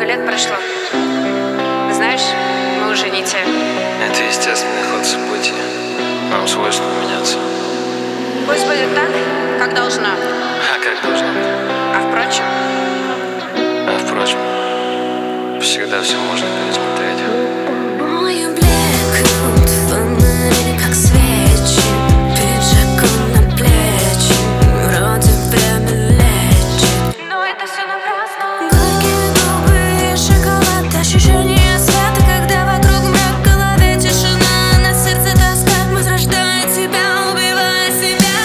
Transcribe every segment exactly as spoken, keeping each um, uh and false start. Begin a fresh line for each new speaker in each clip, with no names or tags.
лет прошло. Знаешь, мы уже не те.
Это естественный ход событий. Нам свойственно меняться.
Пусть будет так, как должно.
А как должно быть?
А впрочем,
А впрочем, всегда все можно пересмотреть.
Тобою блекнут фонари, как свечи, пиджаком на плечи, вроде время лечит, но это все напрасно. Горькие губы и шоколад, ощущение света, когда вокруг мрак, в голове тишина, на сердце тоска, возрождает себя, убивая себя.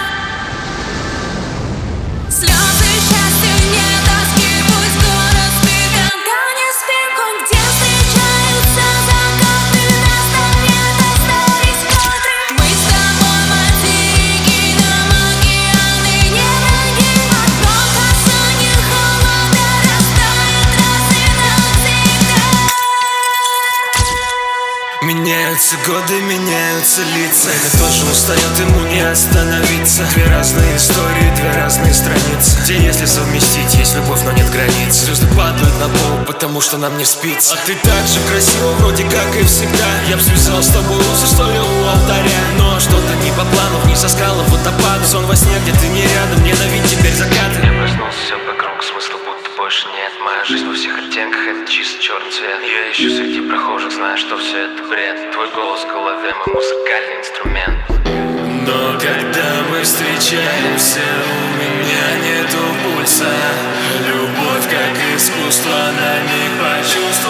Слезы счастья, нет тоски, пусть город спит, когда не спит, кое-где встречаются закаты, нас там нет, остались кадры. Мы с тобой мальчики, нам океаны не враги, одно касание холода растает раз и навсегда.
Меняются годы, меняются лица. Время тоже устает, ему не остановиться. Две разные истории, две разные страницы, где если совместить, есть любовь, но нет границ. Звезды падают на пол, потому что нам не спится. А ты так же красива, вроде как и всегда. Я б связал с тобой узы, что ли, у алтаря. Но что-то не по плану, вниз со скалы водопада. Сон во сне, где ты не рядом, ненавидь теперь закаты.
Я проснулся, все вокруг, смысла будто больше нет. Моя жизнь во всех оттенках, это чисто черный цвет. Я ищу среди прохожих, знаю, что все это бред. Твой голос в голове, мой музыкальный инструмент.
Но когда мы встречаемся, у меня нету пульса. Любовь как искусство, на миг почувствовать.